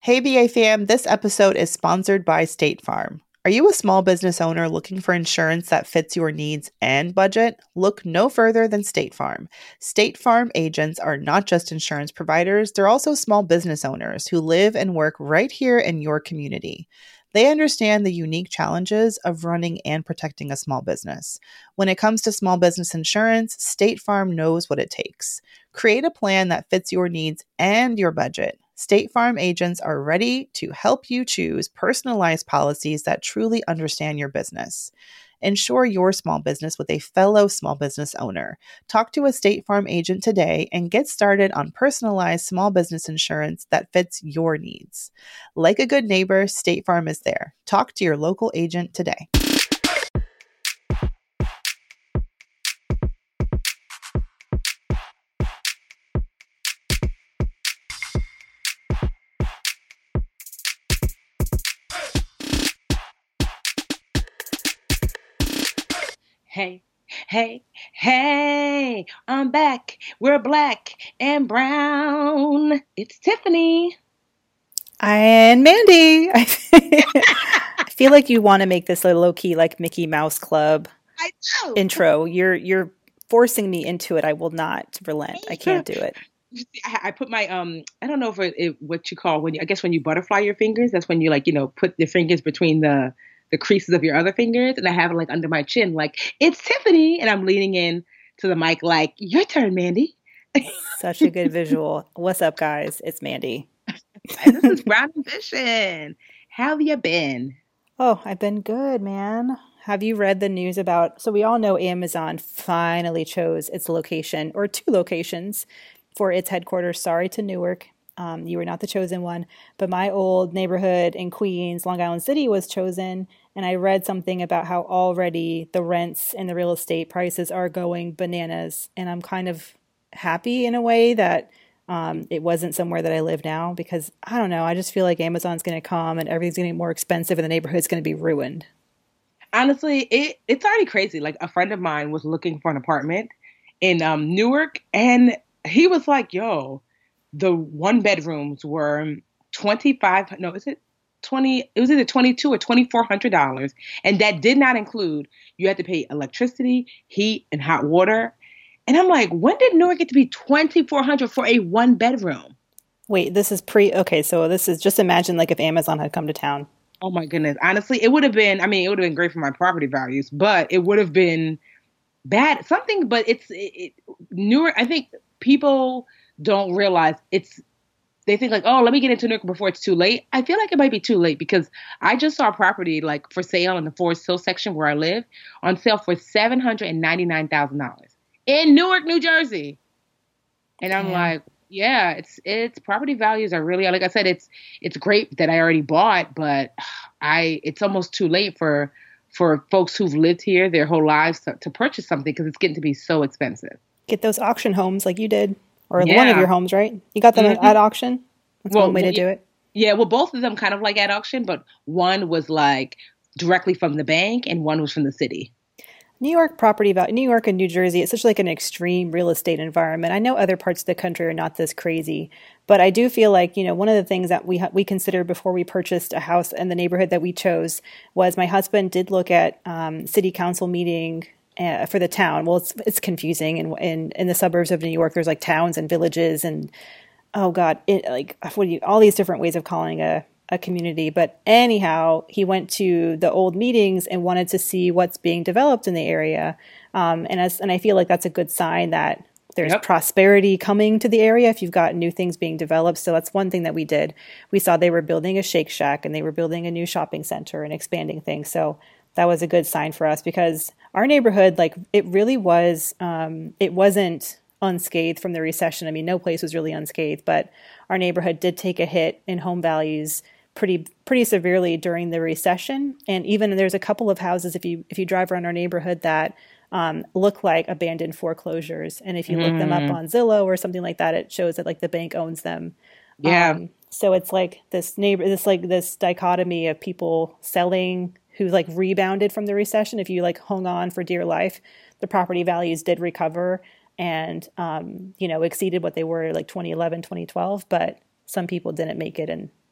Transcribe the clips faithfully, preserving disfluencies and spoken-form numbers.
Hey, B A fam, this episode is sponsored by State Farm. Are you a small business owner looking for insurance that fits your needs and budget? Look no further than State Farm. State Farm agents are not just insurance providers, they're also small business owners who live and work right here in your community. They understand the unique challenges of running and protecting a small business. When it comes to small business insurance, State Farm knows what it takes. Create a plan that fits your needs and your budget. State Farm agents are ready to help you choose personalized policies that truly understand your business. Insure your small business with a fellow small business owner. Talk to a State Farm agent today and get started on personalized small business insurance that fits your needs. Like a good neighbor, State Farm is there. Talk to your local agent today. Hey, hey, hey, I'm back. We're black and brown. It's Tiffany. And Mandy. I feel like you want to make this a low-key like Mickey Mouse Club I know. intro. You're you're forcing me into it. I will not relent. I can't do it. I, I put my um. I don't know if it, it what you call when you. I guess when you butterfly your fingers, that's when you like you know put your fingers between the. the creases of your other fingers, and I have it like under my chin, like, it's Tiffany, and I'm leaning in to the mic like, your turn, Mandy. Such a good visual. What's up, guys? It's Mandy. And this is Brown Ambition. How have you been? Oh, I've been good, man. Have you read the news about, so we all know Amazon finally chose its location, or two locations, for its headquarters. Sorry to Newark. Um, you were not the chosen one, but my old neighborhood in Queens, Long Island City was chosen. And I read something about how already the rents and the real estate prices are going bananas. And I'm kind of happy in a way that um, it wasn't somewhere that I live now, because I don't know. I just feel like Amazon's going to come and everything's going to get more expensive and the neighborhood's going to be ruined. Honestly, it, it's already crazy. Like, a friend of mine was looking for an apartment in um, Newark, and he was like, yo, the one bedrooms were twenty-five. No, is it twenty? It was either twenty-two or twenty-four hundred dollars, and that did not include you had to pay electricity, heat, and hot water. And I'm like, when did Newark get to be twenty-four hundred for a one bedroom? Wait, this is pre. Okay, so this is just imagine like if Amazon had come to town. Oh my goodness! Honestly, it would have been. I mean, it would have been great for my property values, but it would have been bad. Something, but it's it, it, Newark. I think people don't realize it's, they think like, oh, let me get into Newark before it's too late. I feel like it might be too late, because I just saw a property like for sale in the Forest Hill section where I live on sale for seven hundred ninety-nine thousand dollars in Newark, New Jersey. And I'm Yeah. like, yeah, it's, it's property values are really, like I said, it's, it's great that I already bought, but I, it's almost too late for, for folks who've lived here their whole lives to, to purchase something, because it's getting to be so expensive. Get those auction homes like you did. Or Yeah. one of your homes, right? You got them Mhm. at auction? That's Well, one way to well, do it. Yeah, well, both of them kind of like at auction, but one was like directly from the bank and one was from the city. New York property value, New York and New Jersey, it's such like an extreme real estate environment. I know other parts of the country are not this crazy, but I do feel like, you know, one of the things that we ha- we considered before we purchased a house in the neighborhood that we chose was my husband did look at um, city council meeting uh, for the town. Well, it's it's confusing. And in, in the suburbs of New York, there's like towns and villages and, oh God, it, like what do you, all these different ways of calling a, a community. But anyhow, he went to the old meetings and wanted to see what's being developed in the area. Um, and as, and I feel like that's a good sign that there's Yep. prosperity coming to the area if you've got new things being developed. So that's one thing that we did. We saw they were building a Shake Shack and they were building a new shopping center and expanding things. So that was a good sign for us, because our neighborhood, like it really was, um, it wasn't unscathed from the recession. I mean, no place was really unscathed, but our neighborhood did take a hit in home values pretty pretty severely during the recession. And even there's a couple of houses, if you if you drive around our neighborhood, that um, look like abandoned foreclosures. And if you look them up on Zillow or something like that, it shows that like the bank owns them. Yeah. Um, so it's like this neighbor, this like this dichotomy of people selling who like rebounded from the recession. If you like hung on for dear life, the property values did recover and, um, you know, exceeded what they were like twenty eleven, twenty twelve, but some people didn't make it. And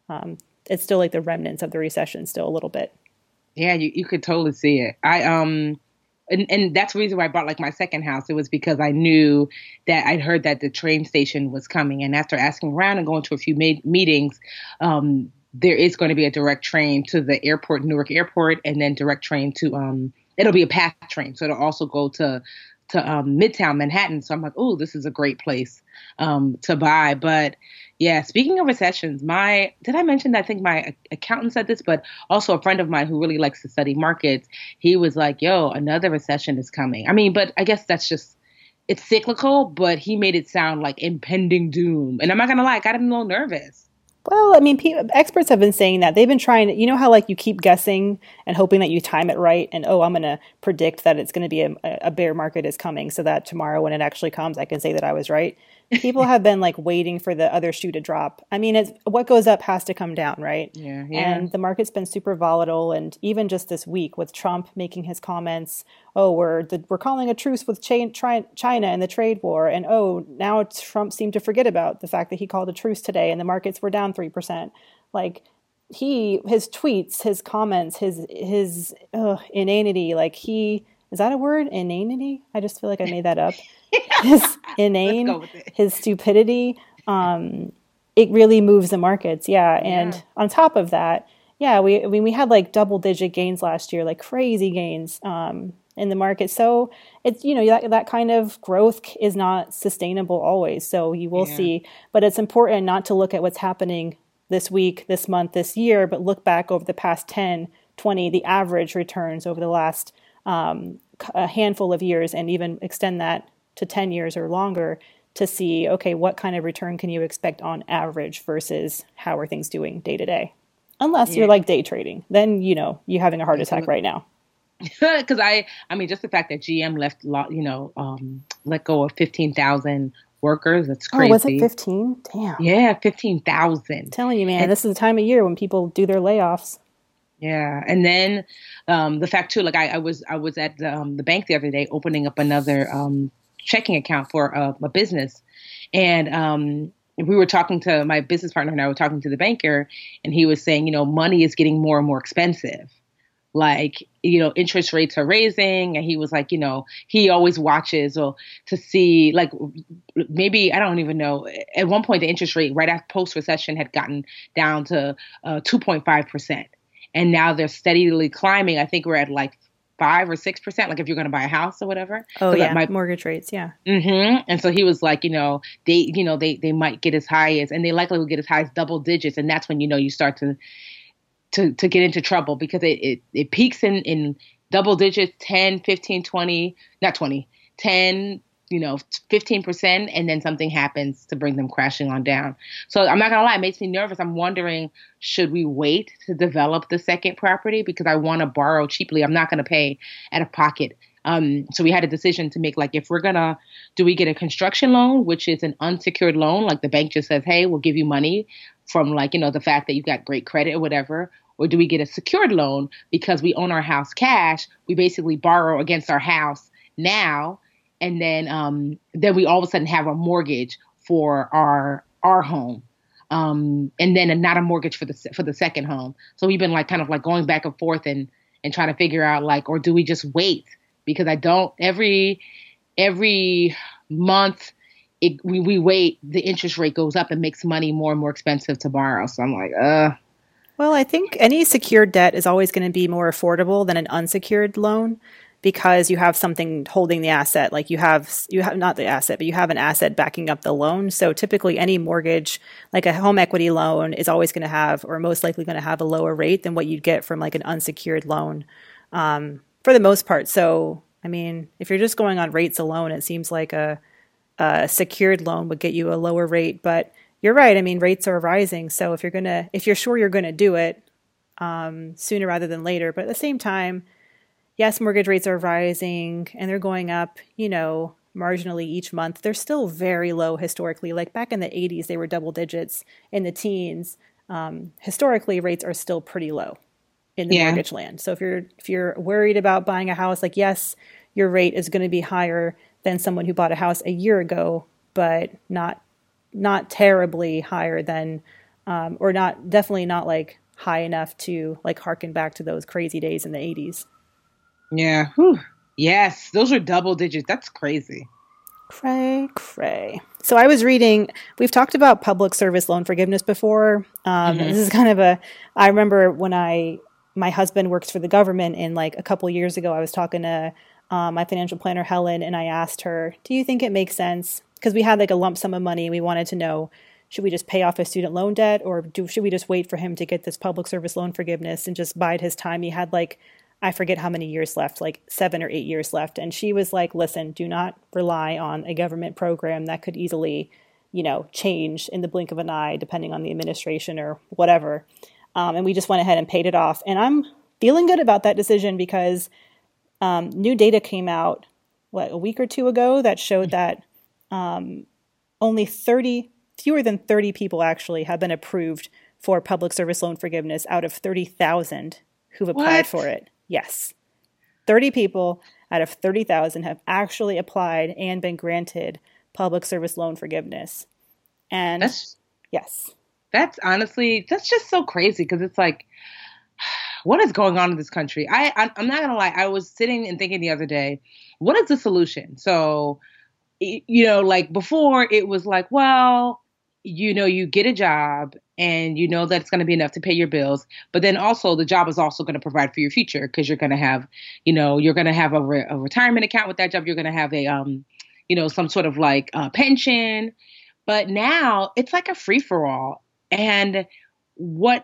um, it's still like the remnants of the recession still a little bit. Yeah, you, you could totally see it. I um and, and that's the reason why I bought like my second house. It was because I knew that I'd heard that the train station was coming. And after asking around and going to a few ma- meetings, um, there is going to be a direct train to the airport, Newark Airport, and then direct train to um it'll be a PATH train. So it'll also go to to um, Midtown Manhattan. So I'm like, oh, this is a great place um, to buy. But yeah, speaking of recessions, my did I mention that I think my accountant said this, but also a friend of mine who really likes to study markets, he was like, yo, another recession is coming. I mean, but I guess that's just, it's cyclical, but he made it sound like impending doom. And I'm not going to lie, I got him a little nervous. Well, I mean, pe- experts have been saying that. They've been trying to, you know how like you keep guessing and hoping that you time it right and, oh, I'm going to predict that it's going to be a, a bear market is coming so that tomorrow when it actually comes, I can say that I was right. People have been like waiting for the other shoe to drop. I mean, it's, what goes up has to come down, right? Yeah, yeah. And the market's been super volatile. And even just this week with Trump making his comments, oh, we're the, we're calling a truce with China and the trade war. And oh, now Trump seemed to forget about the fact that he called a truce today and the markets were down three percent. Like he, his tweets, his comments, his, his ugh, inanity, like he, is that a word? Inanity? I just feel like I made that up. His inane, his stupidity, um, it really moves the markets. Yeah. And yeah. On top of that, yeah, we, I mean, we had like double digit gains last year, like crazy gains, um, in the market. So it's, you know, that, that kind of growth is not sustainable always. So you will yeah. see, but it's important not to look at what's happening this week, this month, this year, but look back over the past ten, twenty, the average returns over the last, um, a handful of years, and even extend that to ten years or longer to see, okay, what kind of return can you expect on average versus how are things doing day to day? Unless yeah. you're like day trading, then, you know, you're having a heart attack right now. Because I, I mean, just the fact that G M left, you know, um, let go of fifteen thousand workers. That's crazy. Oh, was it fifteen? Damn. Yeah, fifteen thousand. Telling you, man, and this is the time of year when people do their layoffs. Yeah, and then um, the fact too, like I, I was, I was at the, um, the bank the other day opening up another um, checking account for a, a business, and um, we were talking to my business partner and I were talking to the banker, and he was saying, you know, money is getting more and more expensive. Like, you know, interest rates are raising. And he was like, you know, he always watches or to see like maybe, I don't even know. At one point, the interest rate right after post recession had gotten down to uh, two point five percent. And now they're steadily climbing. I think we're at like five or six percent. Like if you're going to buy a house or whatever. Oh, so yeah. My, mortgage rates. Yeah. Mm-hmm. And so he was like, you know, they, you know, they, they might get as high as, and they likely will get as high as double digits. And that's when, you know, you start to, to, to get into trouble because it, it, it peaks in, in double digits, ten, fifteen, twenty, not twenty, ten, you know, fifteen percent. And then something happens to bring them crashing on down. So I'm not gonna lie, it makes me nervous. I'm wondering, should we wait to develop the second property? Because I want to borrow cheaply. I'm not going to pay out of pocket. Um, so we had a decision to make, like, if we're gonna, do we get a construction loan, which is an unsecured loan? Like the bank just says, hey, we'll give you money from like, you know, the fact that you've got great credit or whatever. Or do we get a secured loan because we own our house cash? We basically borrow against our house now. And then, um, then we all of a sudden have a mortgage for our, our home. Um, and then not a mortgage for the, for the second home. So we've been like, kind of like going back and forth and, and trying to figure out like, or do we just wait? Because I don't, every, every month it, we, we wait, the interest rate goes up and makes money more and more expensive to borrow. So I'm like, uh. Well, I think any secured debt is always going to be more affordable than an unsecured loan because you have something holding the asset. Like you have, you have not the asset, but you have an asset backing up the loan. So typically any mortgage, like a home equity loan, is always going to have, or most likely going to have, a lower rate than what you'd get from like an unsecured loan, um, for the most part. So, I mean, if you're just going on rates alone, it seems like a, a secured loan would get you a lower rate, but you're right. I mean, rates are rising. So if you're going to, if you're sure you're going to do it, um, sooner rather than later, but at the same time, yes, mortgage rates are rising and they're going up, you know, marginally each month. They're still very low historically. Like back in the eighties, they were double digits. In the teens, um, historically, rates are still pretty low in the yeah. mortgage land. So if you're, if you're worried about buying a house, like, yes, your rate is going to be higher than someone who bought a house a year ago, but not not terribly higher than um, or not, definitely not like high enough to like harken back to those crazy days in the eighties. Yeah. Whew. Yes, those are double digits. That's crazy. Cray, cray. So I was reading, we've talked about public service loan forgiveness before. Um, Mm-hmm. This is kind of a, I remember when I, my husband works for the government, and like a couple years ago, I was talking to um, my financial planner, Helen, and I asked her, do you think it makes sense? Because we had like a lump sum of money and we wanted to know, should we just pay off his student loan debt, or do, should we just wait for him to get this public service loan forgiveness and just bide his time? He had like, I forget how many years left, like seven or eight years left. And she was like, listen, do not rely on a government program that could easily, you know, change in the blink of an eye, depending on the administration or whatever. Um, and we just went ahead and paid it off. And I'm feeling good about that decision because um, new data came out, what, a week or two ago that showed that um, only thirty, fewer than thirty people actually have been approved for public service loan forgiveness out of thirty thousand who've applied What? for it. Yes. thirty people out of thirty thousand have actually applied and been granted public service loan forgiveness. And That's yes. that's honestly, that's just so crazy because it's like, what is going on in this country? I, I I'm not gonna lie. I was sitting and thinking the other day, what is the solution? So, y- you know, like before it was like, well, you know, you get a job and you know that it's going to be enough to pay your bills, but then also the job is also going to provide for your future because you're going to have, you know, you're going to have a, re- a retirement account with that job. You're going to have a, um, you know, some sort of like uh, pension. But now it's like a free for all. And what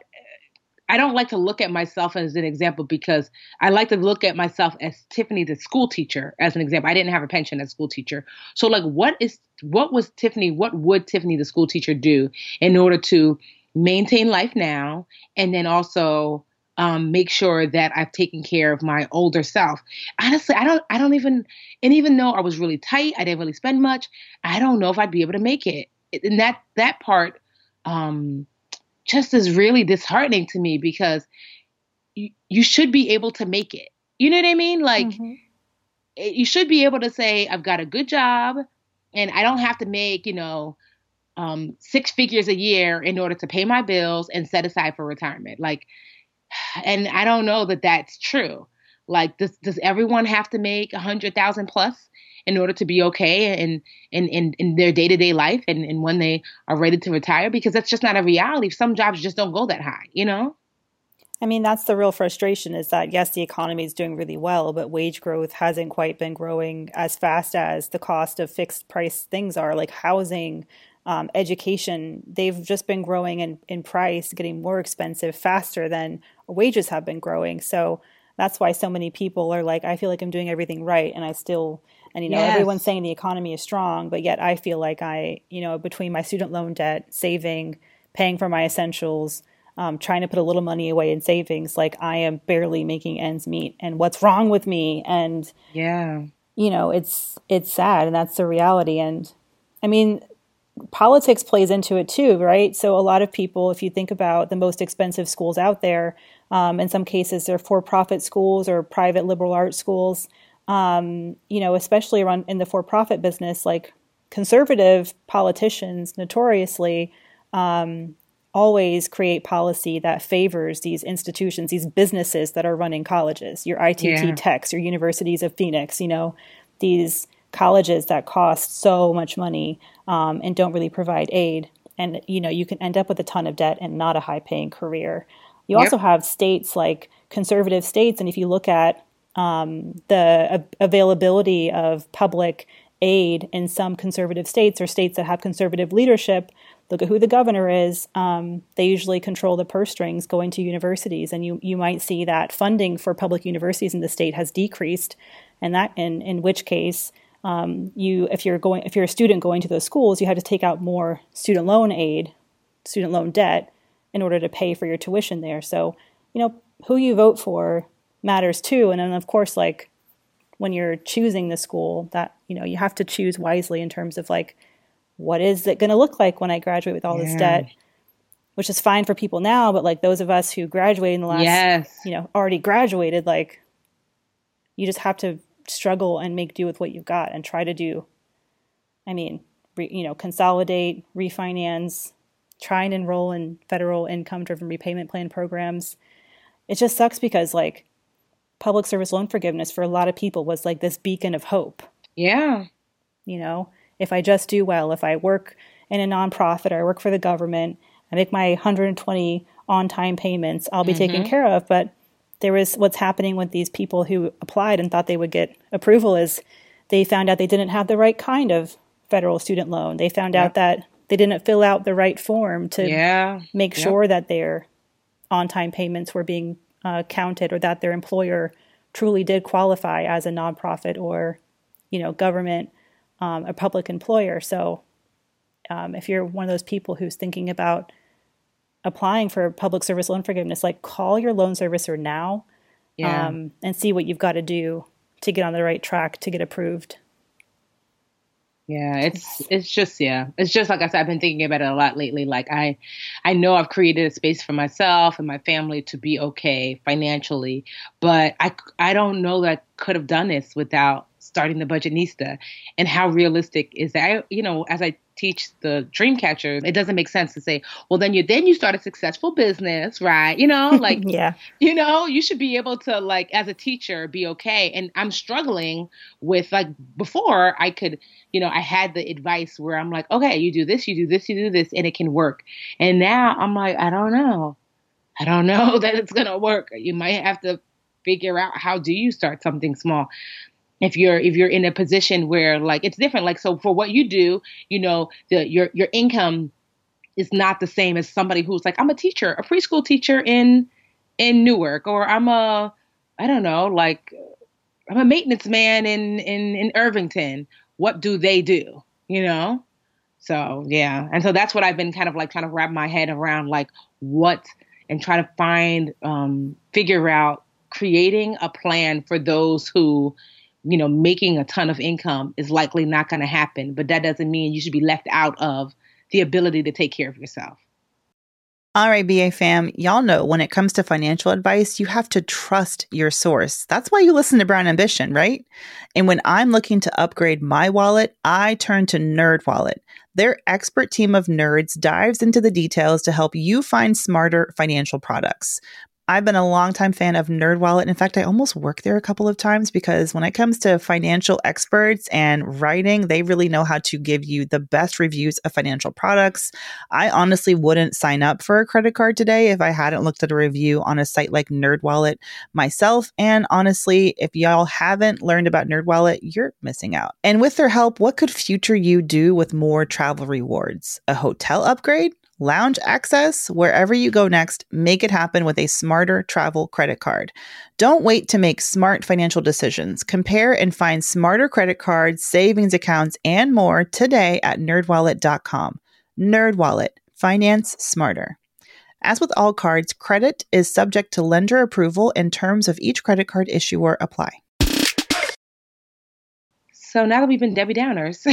I don't like to look at myself as an example because I like to look at myself as Tiffany, the school teacher, as an example. I didn't have a pension as a school teacher. So like, what is, what was Tiffany, what would Tiffany, the school teacher, do in order to maintain life now? And then also um, make sure that I've taken care of my older self. Honestly, I don't, I don't even, and even though I was really tight, I didn't really spend much. I don't know if I'd be able to make it. And that, that part, um, just is really disheartening to me because you, you should be able to make it. You know what I mean? Like Mm-hmm. it, you should be able to say, I've got a good job and I don't have to make, you know, um, six figures a year in order to pay my bills and set aside for retirement. Like, and I don't know that that's true. Like, does, does everyone have to make a hundred thousand plus in order to be okay in, in, in, in their day-to-day life and, and when they are ready to retire? Because that's just not a reality. Some jobs just don't go that high, you know? I mean, that's the real frustration is that, yes, the economy is doing really well, but wage growth hasn't quite been growing as fast as the cost of fixed price things are, like housing, um, education. They've just been growing in, in price, getting more expensive faster than wages have been growing. So that's why so many people are like, I feel like I'm doing everything right. And I still, and, you know, Yes. everyone's saying the economy is strong, but yet I feel like I, you know, between my student loan debt, saving, paying for my essentials, um, trying to put a little money away in savings, like I am barely making ends meet. And what's wrong with me? And, Yeah. you know, it's, it's sad. And that's the reality. And I mean, politics plays into it too, right? So a lot of people, if you think about the most expensive schools out there, um, in some cases they're for-profit schools or private liberal arts schools, um, you know, especially around in the for-profit business, like conservative politicians notoriously um, always create policy that favors these institutions, these businesses that are running colleges, your I T T Yeah. Techs, your universities of Phoenix, you know, these colleges that cost so much money um, and don't really provide aid. And, you know, you can end up with a ton of debt and not a high paying career. You Yep. also have states like conservative states. And if you look at um, the a- availability of public aid in some conservative states or states that have conservative leadership, look at who the governor is. Um, they usually control the purse strings going to universities. And you, you might see that funding for public universities in the state has decreased. And that in, in which case, Um, you, if you're going, if you're a student going to those schools, you have to take out more student loan aid, student loan debt, in order to pay for your tuition there. So, you know, who you vote for matters too. And then, of course, like when you're choosing the school, that you know, you have to choose wisely in terms of like, what is it going to look like when I graduate with all this Yeah. debt? Which is fine for people now, but like those of us who graduated in the last, Yes. you know, already graduated, like you just have to struggle and make do with what you've got and try to do, I mean, re, you know, consolidate, refinance, try and enroll in federal income-driven repayment plan programs. It just sucks because like public service loan forgiveness for a lot of people was like this beacon of hope. Yeah. You know, if I just do well, if I work in a nonprofit or I work for the government, I make my one hundred twenty on-time payments, I'll be mm-hmm. taken care of. But there was what's happening with these people who applied and thought they would get approval is they found out they didn't have the right kind of federal student loan. They found yep. out that they didn't fill out the right form to yeah. make yep. sure that their on-time payments were being uh, counted or that their employer truly did qualify as a nonprofit or, you know, government, um, a public employer. So um, if you're one of those people who's thinking about applying for public service loan forgiveness, like call your loan servicer now yeah. um, and see what you've got to do to get on the right track to get approved. Yeah, it's it's just, yeah, it's just like I said, I've been thinking about it a lot lately. Like I, I know I've created a space for myself and my family to be okay financially, but I, I don't know that I could have done this without starting the Budgetnista. And how realistic is that? I, you know, as I teach the dream catchers, it doesn't make sense to say, well, then you then you start a successful business, right? You know, like, yeah, you know, you should be able to, like, as a teacher, be okay. And I'm struggling with, like, before I could, you know, I had the advice where I'm like, okay, you do this, you do this, you do this, and it can work. And now I'm like, I don't know. I don't know that it's going to work. You might have to figure out, how do you start something small? If you're if you're in a position where, like, it's different, like, so for what you do, you know, the your your income is not the same as somebody who's like, I'm a teacher, a preschool teacher in in Newark, or I'm a, I don't know, like, I'm a maintenance man in in in Irvington. What do they do? You know? So yeah, and so that's what I've been kind of like trying to wrap my head around, like, what, and try to find, um, figure out, creating a plan for those who, you know, making a ton of income is likely not going to happen, but that doesn't mean you should be left out of the ability to take care of yourself. All right, B A fam, y'all know when it comes to financial advice, you have to trust your source. That's why you listen to Brown Ambition, right? And when I'm looking to upgrade my wallet, I turn to NerdWallet. Their expert team of nerds dives into the details to help you find smarter financial products. I've been a longtime fan of NerdWallet. In fact, I almost worked there a couple of times because when it comes to financial experts and writing, they really know how to give you the best reviews of financial products. I honestly wouldn't sign up for a credit card today if I hadn't looked at a review on a site like NerdWallet myself. And honestly, if y'all haven't learned about NerdWallet, you're missing out. And with their help, what could future you do with more travel rewards? A hotel upgrade? Lounge access? Wherever you go next, make it happen with a smarter travel credit card. Don't wait to make smart financial decisions. Compare and find smarter credit cards, savings accounts, and more today at nerd wallet dot com. NerdWallet. Finance smarter. As with all cards, credit is subject to lender approval and terms of each credit card issuer apply. So now that we've been Debbie Downers,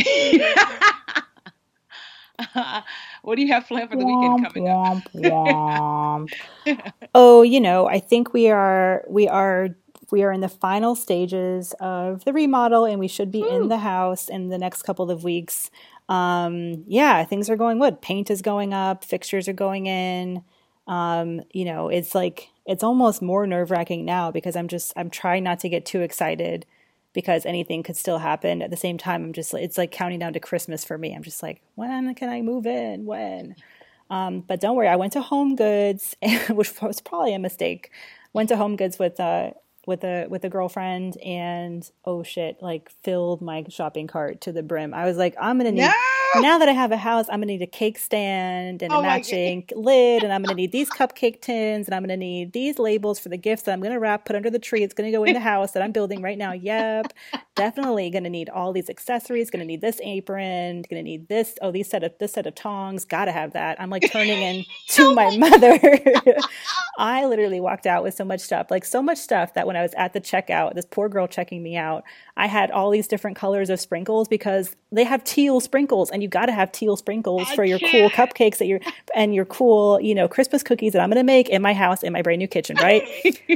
Uh, what do you have planned for the womp, weekend coming womp, womp. Oh, you know, I think we are we are we are in the final stages of the remodel, and we should be Ooh. in the house in the next couple of weeks. Um, yeah, things are going good. Paint is going up, fixtures are going in. Um, you know, it's like it's almost more nerve-wracking now because I'm just I'm trying not to get too excited, because anything could still happen. At the same time, I'm just, it's like counting down to Christmas for me. I'm just like, when can I move in? When? Um, but don't worry, I went to Home Goods, which was probably a mistake. Went to Home Goods with uh with a with a girlfriend, and oh shit, like filled my shopping cart to the brim. I was like, I'm gonna need no! now that I have a house, I'm gonna need a cake stand and oh a matching lid, and I'm gonna need these cupcake tins, and I'm gonna need these labels for the gifts that I'm gonna wrap, put under the tree. It's gonna go in the house that I'm building right now. Yep, definitely gonna need all these accessories. Gonna need this apron. Gonna need this. Oh, these set of this set of tongs. Gotta have that. I'm like turning into my mother. I literally walked out with so much stuff, like so much stuff that when I was at the checkout, this poor girl checking me out, I had all these different colors of sprinkles because they have teal sprinkles and you got to have teal sprinkles I for your can't. cool cupcakes that you're, and your cool, you know, Christmas cookies that I'm going to make in my house in my brand new kitchen, right?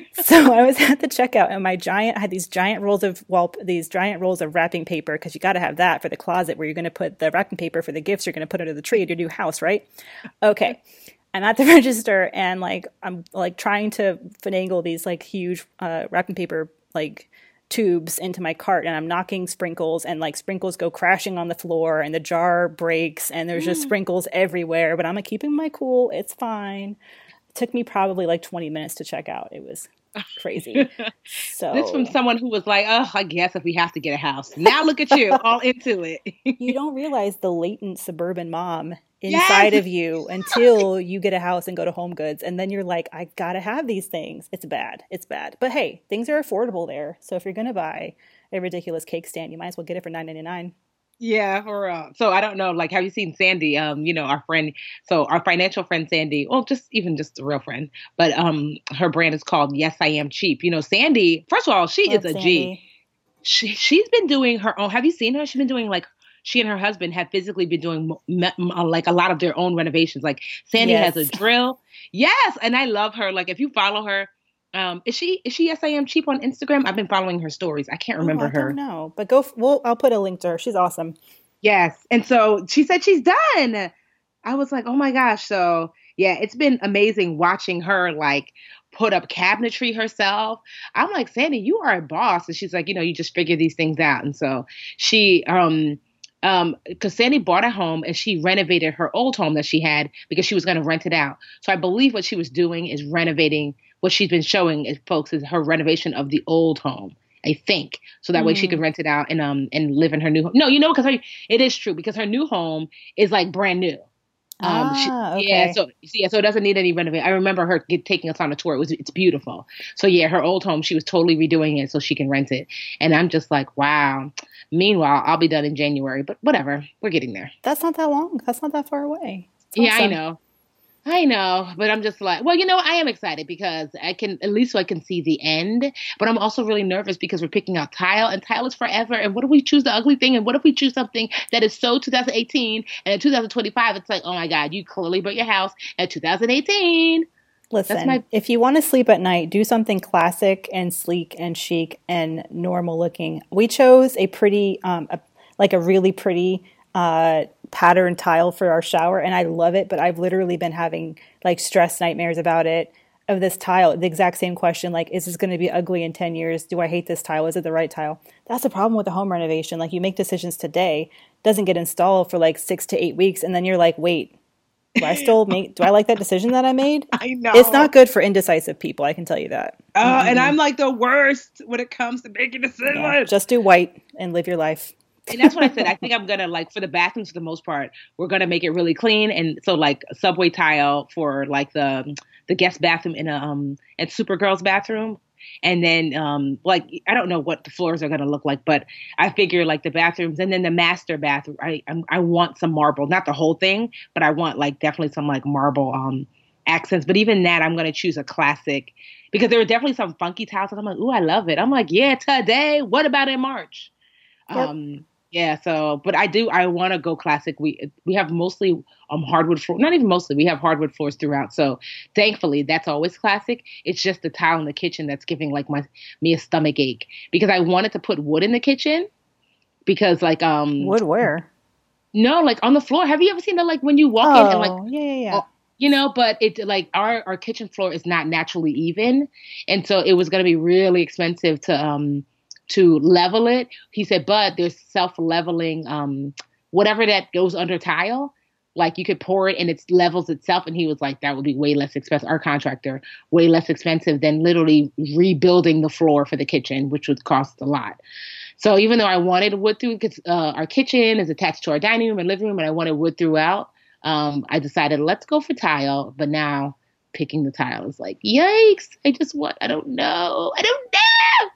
So I was at the checkout and my giant, I had these giant rolls of, well, these giant rolls of wrapping paper because you got to have that for the closet where you're going to put the wrapping paper for the gifts you're going to put under the tree at your new house, right? Okay. I'm at the register and like I'm like trying to finagle these like huge uh, wrapping paper like tubes into my cart, and I'm knocking sprinkles, and like sprinkles go crashing on the floor, and the jar breaks, and there's just sprinkles everywhere. But I'm like keeping my cool. It's fine. It took me probably like twenty minutes to check out. It was crazy. So This from someone who was like, oh, I guess if we have to get a house. Now look at you, all into it. You don't realize the latent suburban mom inside Yes. of you until you get a house and go to Home Goods, and then you're like, I gotta have these things. It's bad. It's bad. But hey, things are affordable there. So if you're gonna buy a ridiculous cake stand, you might as well get it for nine ninety-nine. Yeah, for real. So I don't know, like, have you seen Sandy? Um, you know, our friend, so our financial friend Sandy, well, just even just a real friend, but um, her brand is called Yes, I Am Cheap. You know, Sandy, first of all, she Love is a Sandy. G. She, she's been doing her own, have you seen her? She's been doing like, she and her husband have physically been doing m- m- like a lot of their own renovations. Like Sandy Yes. has a drill. Yes. And I love her. Like if you follow her, um, is she, is she Yes, I Am Cheap on Instagram? I've been following her stories. I can't remember oh, I her. don't know, but go. F- well, I'll put a link to her. She's awesome. Yes. And so she said she's done. I was like, oh my gosh. So yeah, it's been amazing watching her like put up cabinetry herself. I'm like, Sandy, you are a boss. And she's like, you know, you just figure these things out. And so she, um, um, because Sandy bought a home and she renovated her old home that she had because she was going to rent it out. So I believe what she was doing is renovating what she's been showing is folks is her renovation of the old home. I think so that way she could rent it out and um and live in her new home. No, you know, because her it is true because her new home is like brand new. Um, she, Ah, okay. yeah, so yeah, so it doesn't need any renovation. I remember her get, taking us on a tour. It was it's beautiful. So yeah, her old home, she was totally redoing it so she can rent it. And I'm just like, wow. Meanwhile, I'll be done in January, but whatever, we're getting there. That's not that long. That's not that far away. It's Yeah, I awesome. know. I know, but I'm just like, well, you know, I am excited because I can, at least so I can see the end, but I'm also really nervous because we're picking out tile and tile is forever. And what if we choose the ugly thing? And what if we choose something that is so two thousand eighteen and in two thousand twenty-five, it's like, oh my God, you clearly built your house at two thousand eighteen. Listen, my- if you want to sleep at night, do something classic and sleek and chic and normal looking. We chose a pretty, um, a, like a really pretty uh, pattern tile for our shower, and I love it, but I've literally been having like stress nightmares about it, of this tile. The exact same question, like, is this going to be ugly in ten years? Do I hate this tile? Is it the right tile? That's the problem with the home renovation. Like, you make decisions today, doesn't get installed for like six to eight weeks, and then you're like, wait, do I still make, do I like that decision that I made? I know. It's not good for indecisive people, I can tell you that. Oh, and I'm like the worst when it comes to making decisions. Yeah, just do white and live your life. And that's what I said. I think I'm going to, like, for the bathrooms, for the most part, we're going to make it really clean. And so, like, subway tile for, like, the the guest bathroom in a, um, at Supergirl's bathroom. And then, um, like, I don't know what the floors are going to look like, but I figure, like, the bathrooms and then the master bathroom, I I'm, I want some marble. Not the whole thing, but I want, like, definitely some, like, marble um accents. But even that, I'm going to choose a classic because there were definitely some funky tiles. And I'm like, ooh, I love it. I'm like, yeah, today. What about in March? Yep. Um Yeah, so, but I do, I want to go classic. We we have mostly um hardwood floor, not even mostly, we have hardwood floors throughout. So thankfully, that's always classic. It's just the tile in the kitchen that's giving like my me a stomach ache because I wanted to put wood in the kitchen because like um Wood where? no, like on the floor. Have you ever seen that like when you walk Oh, in and like yeah, yeah, yeah. oh, you know, but it like our our kitchen floor is not naturally even, and so it was going to be really expensive to um. to level it. He said, but there's self-leveling, um, whatever that goes under tile, like you could pour it and it levels itself. And he was like, that would be way less expensive. Our contractor, way less expensive than literally rebuilding the floor for the kitchen, which would cost a lot. So even though I wanted wood through, because uh, our kitchen is attached to our dining room and living room, and I wanted wood throughout, um, I decided let's go for tile. But now picking the tile is like, yikes! I just want, I don't know, I don't know.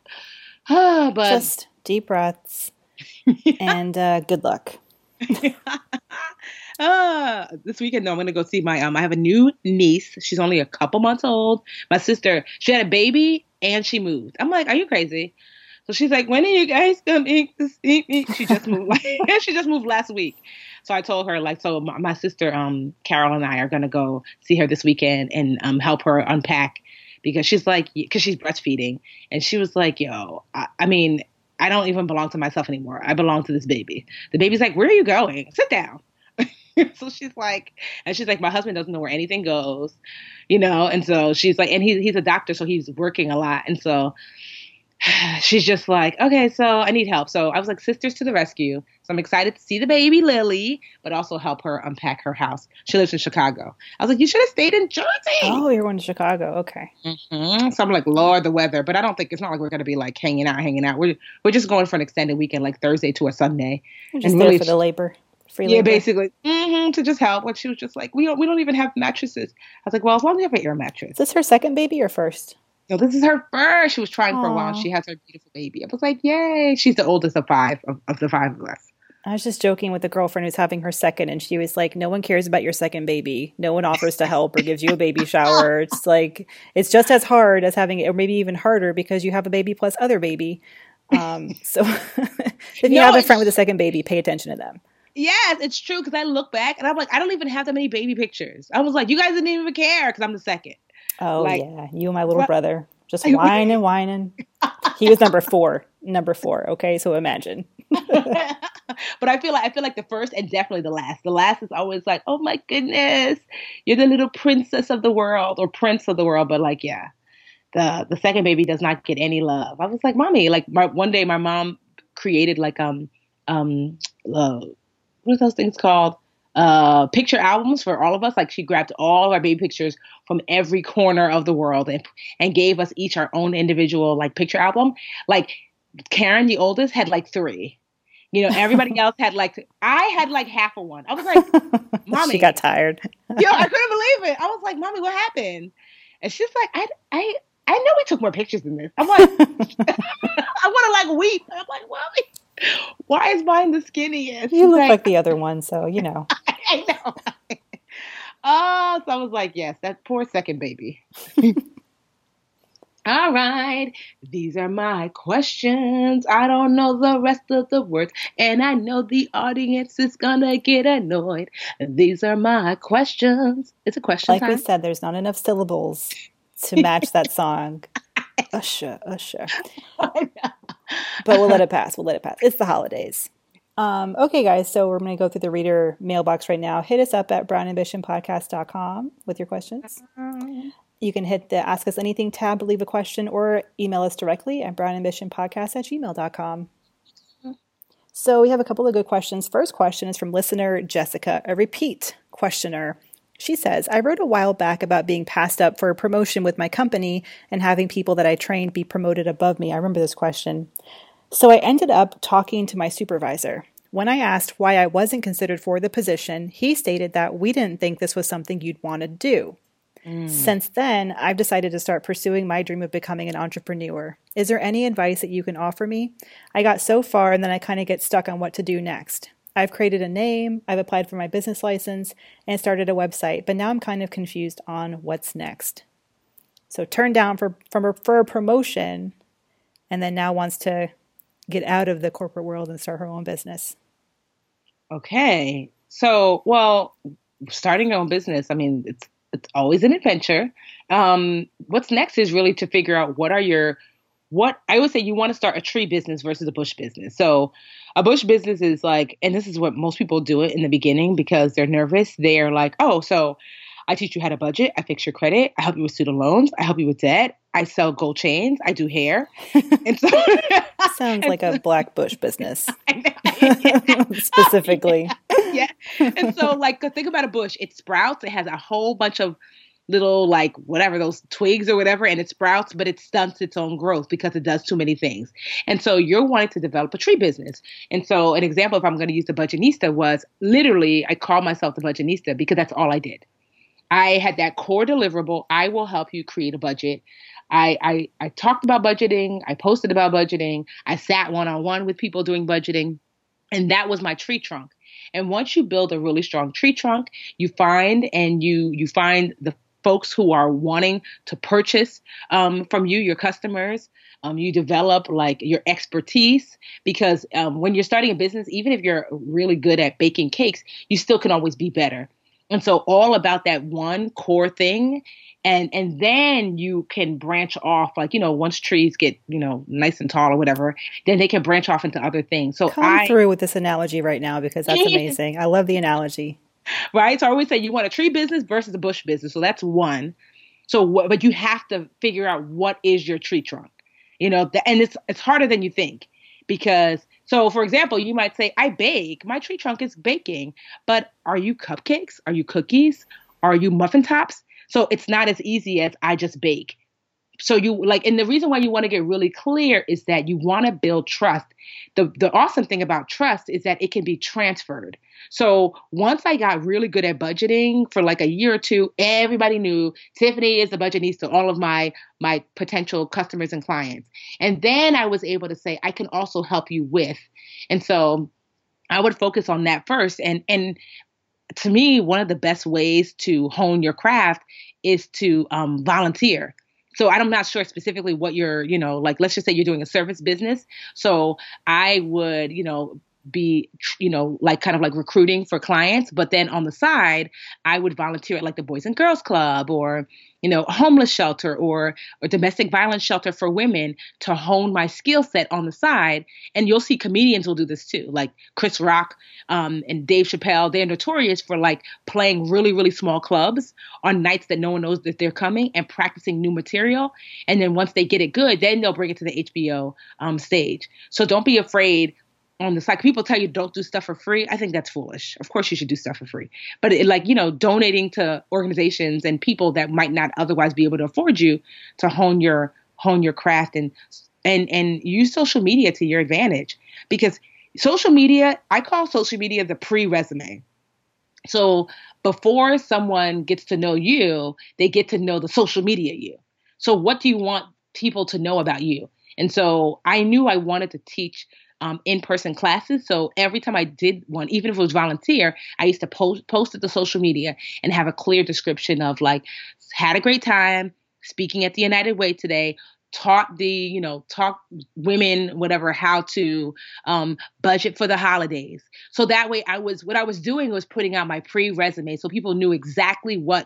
Oh, but Just deep breaths and uh, good luck. uh, this weekend, though, I'm going to go see my, um, I have a new niece. She's only a couple months old. My sister, she had a baby and she moved. I'm like, are you crazy? So she's like, when are you guys coming to see me? She just moved. Like, she just moved last week. So I told her, like, so my, my sister, um, Carol and I are going to go see her this weekend and um, help her unpack because she's like, because she's breastfeeding. And she was like, yo, I, I mean, I don't even belong to myself anymore. I belong to this baby. The baby's like, where are you going? Sit down. So she's like, and she's like, my husband doesn't know where anything goes, you know? And so she's like, and he, he's a doctor, so he's working a lot. And so she's just like, okay, so I need help. So I was like, sisters to the rescue. So I'm excited to see the baby Lily, but also help her unpack her house. She lives in Chicago. I was like, you should have stayed in Jersey. Oh, you're going to Chicago. Okay. Mm-hmm. So I'm like, Lord, the weather. But I don't think, it's not like we're going to be like hanging out, hanging out. We're, we're just going for an extended weekend, like Thursday to a Sunday. You're just and there really, for the labor. Free yeah, labor. basically, mm-hmm, to just help. But she was just like, we don't, we don't even have mattresses. I was like, well, as long as you have an air mattress. Is this her second baby or first? No, this is her first. She was trying for a while. Aw. She has her beautiful baby. I was like, yay. She's the oldest of five, of, of the five of us. I was just joking with a girlfriend who's having her second, and she was like, no one cares about your second baby. No one offers to help or gives you a baby shower. It's like, it's just as hard as having, or maybe even harder because you have a baby plus other baby. Um, so if you No, have a it's- friend with a second baby, pay attention to them. Yes, it's true. Because I look back and I'm like, I don't even have that many baby pictures. I was like, you guys didn't even care because I'm the second. Oh, Like- yeah. You and my little What? brother just Like, whining, whining. He was number four. Number four. Okay, so imagine. But I feel like I feel like the first and definitely the last. The last is always like, oh my goodness, you're the little princess of the world or prince of the world. But like, yeah, the the second baby does not get any love. I was like, mommy, like my, one day my mom created like um um uh, what are those things called? Uh, picture albums for all of us. Like she grabbed all of our baby pictures from every corner of the world and and gave us each our own individual like picture album. Like Karen, the oldest, had like three. You know, everybody else had like, I had like half of one. I was like, mommy. She got tired. Yo, I couldn't believe it. I was like, mommy, what happened? And she's like, I, I, I know we took more pictures than this. I'm like, I want to like weep. I'm like, mommy, why is mine the skinniest? You look She's like the other one, so you know. I know. Oh, so I was like, yes, that poor second baby. All right. These are my questions. I don't know the rest of the words, and I know the audience is gonna get annoyed. These are my questions. It's a question Like time. we said, there's not enough syllables to match that song. Usher, usher. I know. But we'll let it pass. We'll let it pass. It's the holidays. Um, okay, guys. So we're going to go through the reader mailbox right now. Hit us up at brown ambition podcast dot com with your questions. You can hit the Ask Us Anything tab to leave a question or email us directly at brown ambition podcast at gmail dot com. So we have a couple of good questions. First question is from listener Jessica, a repeat questioner. She says, I wrote a while back about being passed up for a promotion with my company and having people that I trained be promoted above me. I remember this question. So I ended up talking to my supervisor. When I asked why I wasn't considered for the position, he stated that we didn't think this was something you'd want to do. Mm. Since then, I've decided to start pursuing my dream of becoming an entrepreneur. Is there any advice that you can offer me? I got so far and then I kind of get stuck on what to do next. I've created a name, I've applied for my business license, and started a website, but now I'm kind of confused on what's next. So turned down for, from a, for a promotion and then now wants to get out of the corporate world and start her own business. Okay. So, well, starting your own business, I mean, it's it's always an adventure. Um, what's next is really to figure out what are your, what I would say you want to start a tree business versus a bush business. So a bush business is like, and this is what most people do it in the beginning because they're nervous. They're like, oh, so I teach you how to budget. I fix your credit. I help you with student loans. I help you with debt. I sell gold chains. I do hair. And so sounds like a black bush business. I know. Yeah. Specifically. Yeah. And so like, think about a bush. It sprouts. It has a whole bunch of little, like, whatever, those twigs or whatever, and it sprouts, but it stunts its own growth because it does too many things. And so you're wanting to develop a tree business. And so an example, if I'm going to use the Budgetnista, was literally, I called myself the Budgetnista because that's all I did. I had that core deliverable. I will help you create a budget. I, I, I talked about budgeting. I posted about budgeting. I sat one-on-one with people doing budgeting. And that was my tree trunk. And once you build a really strong tree trunk, you find and you you find the folks who are wanting to purchase um, from you, your customers. Um, you develop like your expertise because um, when you're starting a business, even if you're really good at baking cakes, you still can always be better. And so all about that one core thing. And and then you can branch off, like, you know, once trees get, you know, nice and tall or whatever, then they can branch off into other things. So Come I through with this analogy right now because that's amazing. I love the analogy. Right. So I always say you want a tree business versus a bush business. So that's one. So, what, but you have to figure out what is your tree trunk, you know, th- and it's it's harder than you think because. So, for example, you might say, I bake. My tree trunk is baking. But are you cupcakes? Are you cookies? Are you muffin tops? So it's not as easy as I just bake. So you like, and the reason why you want to get really clear is that you want to build trust. The the awesome thing about trust is that it can be transferred. So once I got really good at budgeting for like a year or two, everybody knew Tiffany is the budgetista to all of my my potential customers and clients. And then I was able to say, I can also help you with. And so I would focus on that first. And and to me, one of the best ways to hone your craft is to um, volunteer. So I'm not sure specifically what you're, you know, like, let's just say you're doing a service business. So I would, you know, be, you know, like kind of like recruiting for clients. But then on the side, I would volunteer at like the Boys and Girls Club or, you know, a homeless shelter or or domestic violence shelter for women to hone my skill set on the side. And you'll see comedians will do this too, like Chris Rock um, and Dave Chappelle. They're notorious for like playing really, really small clubs on nights that no one knows that they're coming and practicing new material. And then once they get it good, then they'll bring it to the H B O um, stage. So don't be afraid on the side. People tell you don't do stuff for free. I think that's foolish. Of course you should do stuff for free. But it, like, you know, donating to organizations and people that might not otherwise be able to afford you to hone your hone your craft and and and use social media to your advantage. Because social media, I call social media the pre-resume. So before someone gets to know you, they get to know the social media you. So what do you want people to know about you? And so I knew I wanted to teach Um, in-person classes. So every time I did one, even if it was volunteer, I used to post, post it to social media and have a clear description of like, had a great time speaking at the United Way today, taught the, you know, taught women, whatever, how to um, budget for the holidays. So that way I was, what I was doing was putting out my pre-resume so people knew exactly what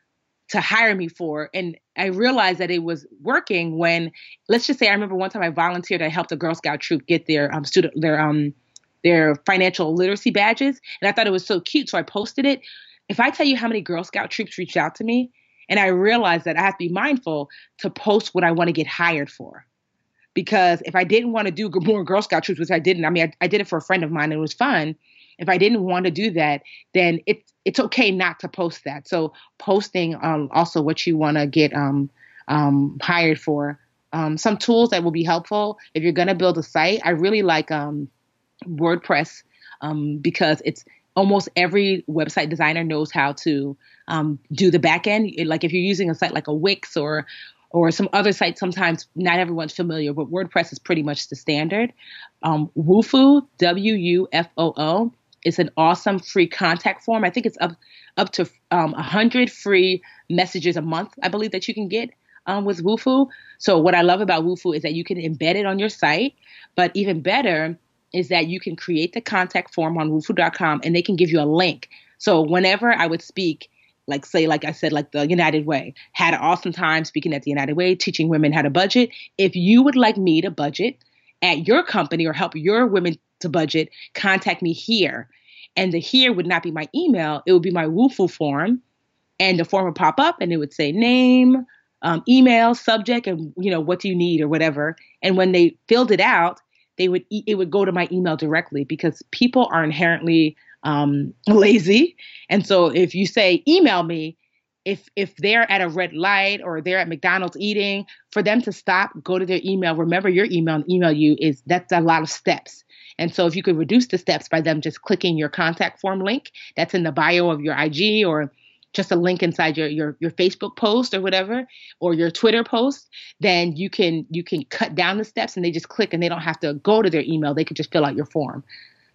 to hire me for. And I realized that it was working when, let's just say, I remember one time I volunteered. I helped a Girl Scout troop get their um, student, their um, their financial literacy badges, and I thought it was so cute, so I posted it. If I tell you how many Girl Scout troops reached out to me, and I realized that I have to be mindful to post what I want to get hired for, because if I didn't want to do more Girl Scout troops, which I didn't, I mean, I, I did it for a friend of mine, and it was fun. If I didn't want to do that, then it's it's okay not to post that. So posting um, also what you want to get um, um, hired for. Um, some tools that will be helpful if you're going to build a site. I really like um, WordPress um, because it's almost every website designer knows how to um, do the back end. Like if you're using a site like a Wix or or some other sites, sometimes not everyone's familiar, but WordPress is pretty much the standard. Um, Wufoo, W U F O O. It's an awesome free contact form. I think it's up up to um, one hundred free messages a month, I believe, that you can get um, with Wufoo. So what I love about Wufoo is that you can embed it on your site. But even better is that you can create the contact form on wufoo dot com and they can give you a link. So whenever I would speak, like say, like I said, like the United Way, had an awesome time speaking at the United Way, teaching women how to budget. If you would like me to budget at your company or help your women to budget, contact me here. And the here would not be my email. It would be my Wufoo form. And the form would pop up and it would say name, um, email, subject, and, you know, what do you need or whatever. And when they filled it out, they would e- it would go to my email directly because people are inherently um, lazy. And so if you say email me, if if they're at a red light or they're at McDonald's eating, for them to stop, go to their email, remember your email and email you, is that's a lot of steps. And so if you could reduce the steps by them just clicking your contact form link that's in the bio of your I G or just a link inside your, your, your Facebook post or whatever, or your Twitter post, then you can you can cut down the steps and they just click and they don't have to go to their email. They could just fill out your form.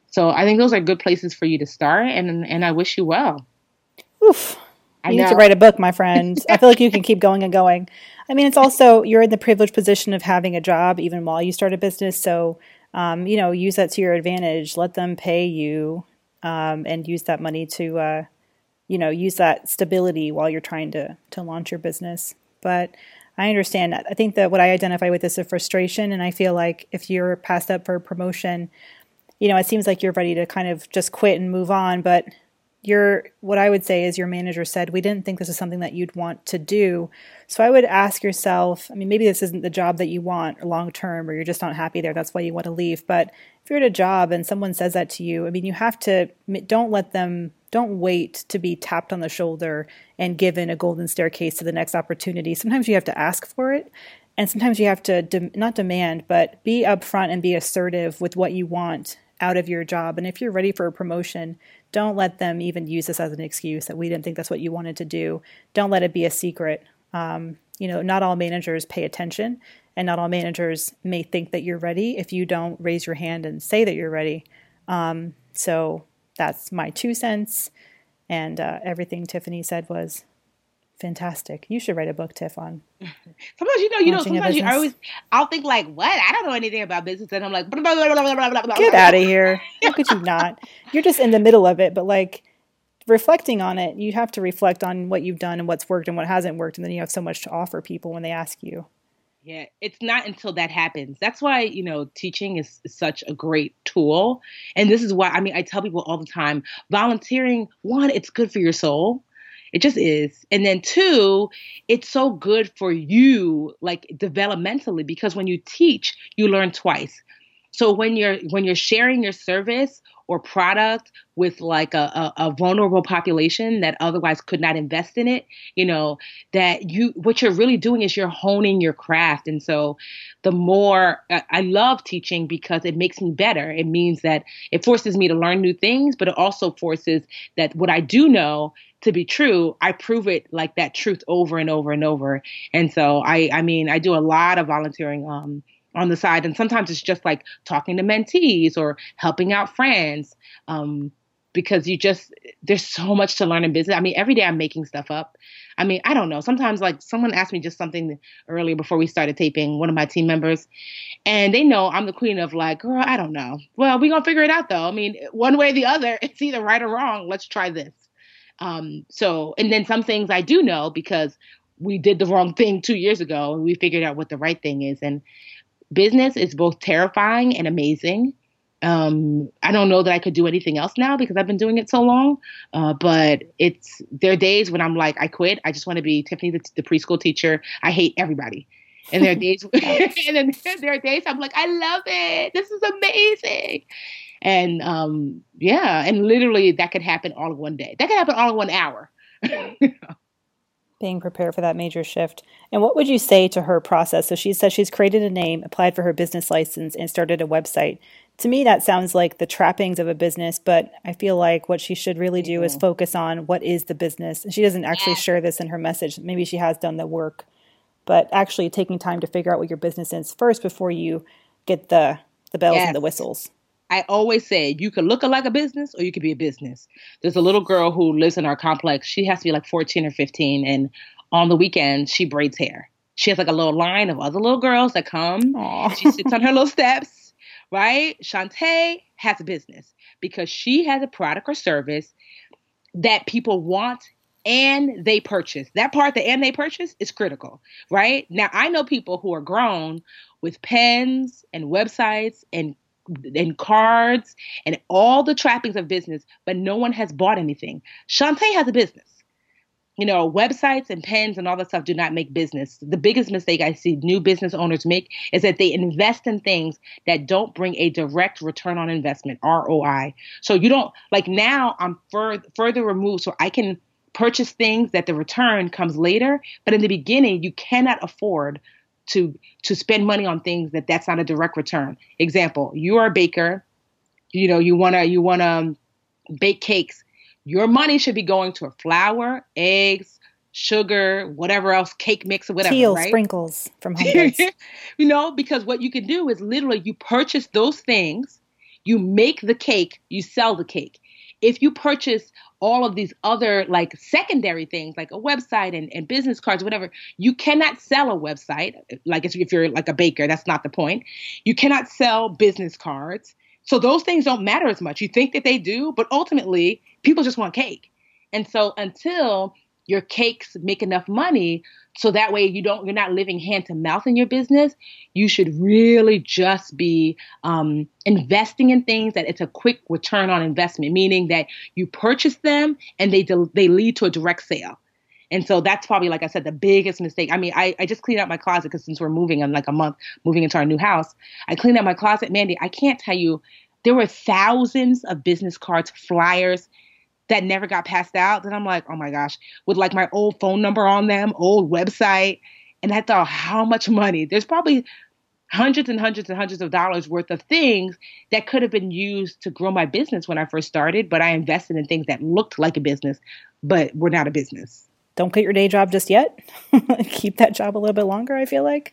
So I think those are good places for you to start, and and I wish you well. Oof. You need to write a book, my friend. I feel like you can keep going and going. I mean, it's also, you're in the privileged position of having a job even while you start a business. So, um, you know, use that to your advantage. Let them pay you um, and use that money to, uh, you know, use that stability while you're trying to, to launch your business. But I understand that. I think that what I identify with is a frustration. And I feel like if you're passed up for a promotion, you know, it seems like you're ready to kind of just quit and move on. But Your, what I would say is your manager said, we didn't think this is something that you'd want to do. So I would ask yourself, I mean, maybe this isn't the job that you want long term, or you're just not happy there. That's why you want to leave. But if you're at a job and someone says that to you, I mean, you have to, don't let them, don't wait to be tapped on the shoulder and given a golden staircase to the next opportunity. Sometimes you have to ask for it. And sometimes you have to, de- not demand, but be upfront and be assertive with what you want out of your job. And if you're ready for a promotion, don't let them even use this as an excuse that we didn't think that's what you wanted to do. Don't let it be a secret. Um, you know, not all managers pay attention, and not all managers may think that you're ready if you don't raise your hand and say that you're ready. Um, so that's my two cents. And uh, everything Tiffany said was fantastic. You should write a book, Tiff, on sometimes, you know, you know, sometimes you always, I'll think like, what? I don't know anything about business. And I'm like, blah, blah, blah, blah, blah, blah, blah. Get out of here. How could you not? You're just in the middle of it, but like reflecting on it, you have to reflect on what you've done and what's worked and what hasn't worked. And then you have so much to offer people when they ask you. Yeah, it's not until that happens. That's why, you know, teaching is such a great tool. And this is why, I mean, I tell people all the time, volunteering, one, it's good for your soul. It just is. And then two, it's so good for you, like developmentally, because when you teach, you learn twice. So when you're when you're sharing your service or product with like a, a, a vulnerable population that otherwise could not invest in it, you know, that you what you're really doing is you're honing your craft. And so the more I, I love teaching because it makes me better. It means that it forces me to learn new things, but it also forces that what I do know to be true, I prove it like that truth over and over and over. And so I I mean, I do a lot of volunteering um on the side. And sometimes it's just like talking to mentees or helping out friends um, because you just, there's so much to learn in business. I mean, every day I'm making stuff up. I mean, I don't know. Sometimes like someone asked me just something earlier before we started taping, one of my team members, and they know I'm the queen of like, girl, I don't know. Well, we're going to figure it out though. I mean, one way or the other, it's either right or wrong. Let's try this. Um, so, and then some things I do know because we did the wrong thing two years ago and we figured out what the right thing is. And business is both terrifying and amazing. Um, I don't know that I could do anything else now because I've been doing it so long. Uh, but it's there are days when I'm like, I quit. I just want to be Tiffany, the, the preschool teacher. I hate everybody. And there are days, and then there are days I'm like, I love it. This is amazing. And um, yeah, and literally that could happen all in one day. That could happen all in one hour. Being prepared for that major shift. And what would you say to her process? So she says she's created a name, applied for her business license, and started a website. To me, that sounds like the trappings of a business, but I feel like what she should really do mm-hmm. is focus on what is the business. And she doesn't actually yeah. share this in her message. Maybe she has done the work, but actually taking time to figure out what your business is first before you get the, the bells yes. and the whistles. I always say you could look like a business or you could be a business. There's a little girl who lives in our complex. She has to be like fourteen or fifteen. And on the weekends, she braids hair. She has like a little line of other little girls that come. Aww. She sits on her little steps, right? Shantae has a business because she has a product or service that people want and they purchase. That part, the and they purchase, is critical, right? Now, I know people who are grown with pens and websites and and cards and all the trappings of business, but no one has bought anything. Shantae has a business. You know, websites and pens and all that stuff do not make business. The biggest mistake I see new business owners make is that they invest in things that don't bring a direct return on investment, R O I. So you don't, like now I'm fur- further removed so I can purchase things that the return comes later. But in the beginning, you cannot afford to to spend money on things that that's not a direct return. Example, you are a baker, you know, you want to you want to bake cakes. Your money should be going to flour, eggs, sugar, whatever else, cake mix or whatever, Teal right? Sprinkles from Home Goods. You know, because what you can do is literally you purchase those things, You make the cake, you sell the cake. If you purchase all of these other like secondary things like a website and, and business cards, whatever, you cannot sell a website. Like if you're like a baker, that's not the point. You cannot sell business cards. So those things don't matter as much. You think that they do, but ultimately people just want cake. And so until your cakes make enough money, so that way you don't, you're not living hand to mouth in your business, you should really just be um, investing in things that it's a quick return on investment, meaning that you purchase them and they de- they lead to a direct sale. And so that's probably, like I said, the biggest mistake. I mean, I, I just cleaned out my closet because since we're moving in like a month, moving into our new house, I cleaned out my closet. Mandy, I can't tell you, there were thousands of business cards, flyers that never got passed out. Then I'm like, oh my gosh, with like my old phone number on them, old website. And I thought, how much money? There's probably hundreds and hundreds and hundreds of dollars worth of things that could have been used to grow my business when I first started. But I invested in things that looked like a business, but were not a business. Don't quit your day job just yet. Keep that job a little bit longer, I feel like.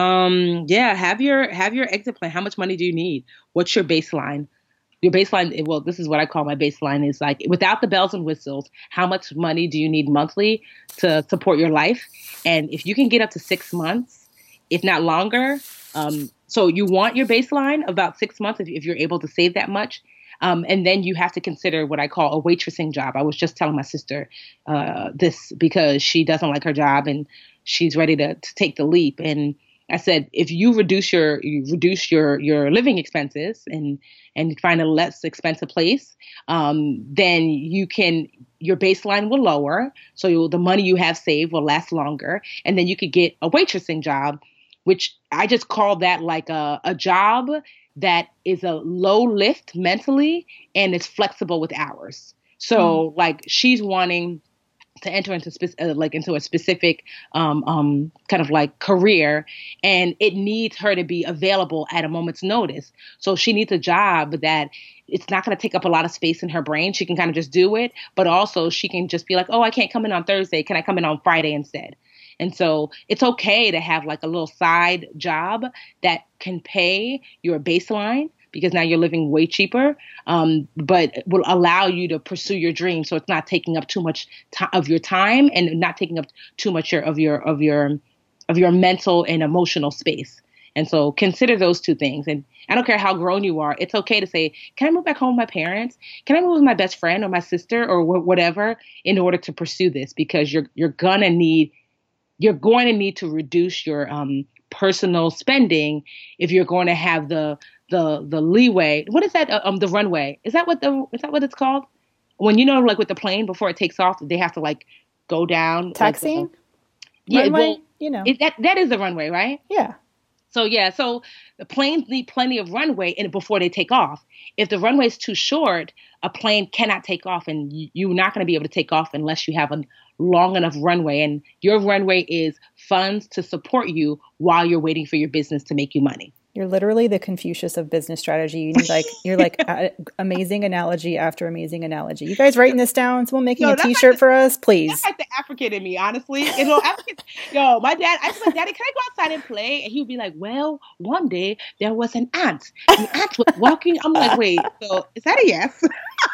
Um, yeah, have your have your exit plan. How much money do you need? What's your baseline? Your baseline, well, this is what I call my baseline, is like without the bells and whistles, how much money do you need monthly to support your life? And if you can get up to six months, if not longer, um, so you want your baseline about six months if, if you're able to save that much. Um, and then you have to consider what I call a waitressing job. I was just telling my sister uh, this because she doesn't like her job and she's ready to, to take the leap. And I said, if you reduce your you reduce your your living expenses and and find a less expensive place, um, then you can your baseline will lower. So you'll, the money you have saved will last longer, and then you could get a waitressing job, which I just call that like a, a job that is a low lift mentally and is flexible with hours. So mm. like she's wanting to enter into spe- uh, like into a specific um, um, kind of like career, and it needs her to be available at a moment's notice. So she needs a job that it's not going to take up a lot of space in her brain. She can kind of just do it, but also she can just be like, oh, I can't come in on Thursday. Can I come in on Friday instead? And so it's okay to have like a little side job that can pay your baseline, because now you're living way cheaper, um, but will allow you to pursue your dream. So it's not taking up too much t- of your time and not taking up too much of your of your of your mental and emotional space. And so consider those two things. And I don't care how grown you are. It's okay to say, can I move back home with my parents? Can I move with my best friend or my sister or wh- whatever in order to pursue this? Because you're you're gonna need you're going to need to reduce your um, personal spending if you're going to have the the the leeway. What is that? Uh, um, the runway. Is that what the is that what it's called? When you know, like with the plane before it takes off, they have to like go down. Taxiing. Like, uh, yeah, runway, well, you know it, that that is the runway, right? Yeah. So yeah, so the planes need plenty of runway in before they take off. If the runway is too short, a plane cannot take off, and you, you're not going to be able to take off unless you have a long enough runway. And your runway is funds to support you while you're waiting for your business to make you money. You're literally the Confucius of business strategy. You need like you're like a, amazing analogy after amazing analogy. You guys writing this down? Someone making no, a T-shirt like the, for us, please. That's like the African in me, honestly. You know, African, yo, my dad. I said, Daddy, can I go outside and play? And he would be like, well, one day there was an ant. The ant was walking. I'm like, wait, so is that a yes?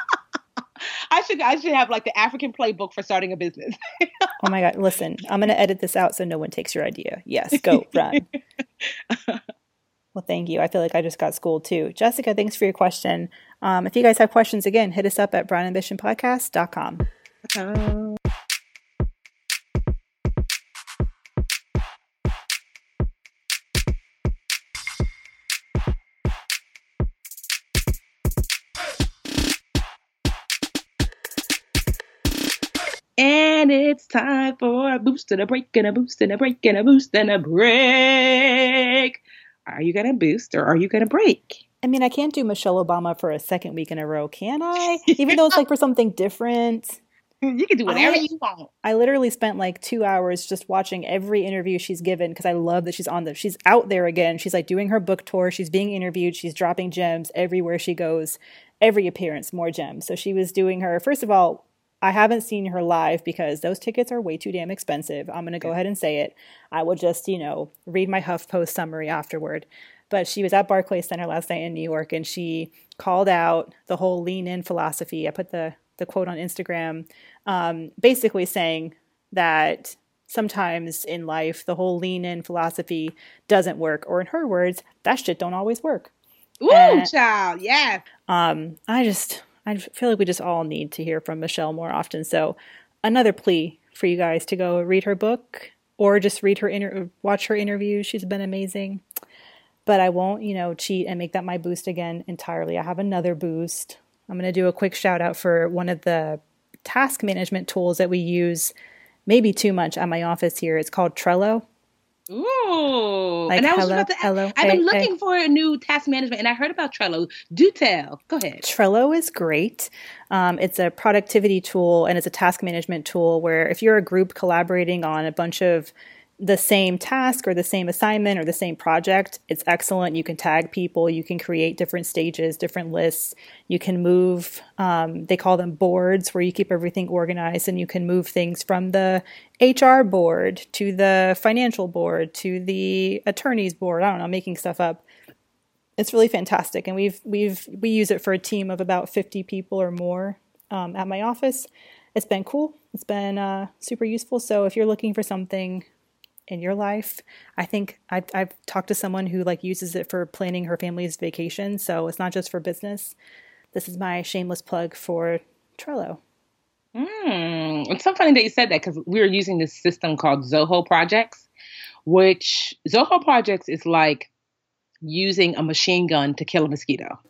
I should I should have like the African playbook for starting a business. Oh my God! Listen, I'm gonna edit this out so no one takes your idea. Yes, go run. Well, thank you. I feel like I just got schooled too. Jessica, thanks for your question. Um, if you guys have questions, again, hit us up at brown ambition podcast dot com. Uh, And it's time for a boost and a break and a boost and a break and a boost and a break. Are you going to boost or are you going to break? I mean, I can't do Michelle Obama for a second week in a row, can I? Even though it's like for something different. You can do whatever I, you want. I literally spent like two hours just watching every interview she's given because I love that she's on the, she's out there again. She's like doing her book tour. She's being interviewed. She's dropping gems everywhere she goes. Every appearance, more gems. So she was doing her, first of all, I haven't seen her live because those tickets are way too damn expensive. I'm going to go ahead and say it. I will just, you know, read my HuffPost summary afterward. but she was at Barclays Center last night in New York, and she called out the whole lean in philosophy. I put the, the quote on Instagram, um, basically saying that sometimes in life, the whole lean in philosophy doesn't work, or in her words, that shit don't always work. Ooh, and, child, yes. Um, I just, I feel like we just all need to hear from Michelle more often. So another plea for you guys to go read her book or just read her, inter- watch her interviews. She's been amazing. But I won't, you know, cheat and make that my boost again entirely. I have another boost. I'm going to do a quick shout out for one of the task management tools that we use maybe too much at my office here. It's called Trello. Ooh. Like, and I was hello, about to hello, I've been hey, looking hey. for a new task management, and I heard about Trello. Do tell. Go ahead. Trello is great. Um, it's a productivity tool, and it's a task management tool where if you're a group collaborating on a bunch of the same task or the same assignment or the same project, it's excellent. You can tag people. You can create different stages, different lists. You can move, um, they call them boards, where you keep everything organized, and you can move things from the H R board to the financial board to the attorney's board. I don't know, making stuff up. It's really fantastic. And we've, we've, we use it for a team of about fifty people or more um, at my office. It's been cool. It's been uh, super useful. So if you're looking for something in your life, I think I've, I've talked to someone who like uses it for planning her family's vacation. So it's not just for business. This is my shameless plug for Trello. Mm, it's so funny that you said that, because we were using this system called Zoho Projects, which Zoho Projects is like using a machine gun to kill a mosquito.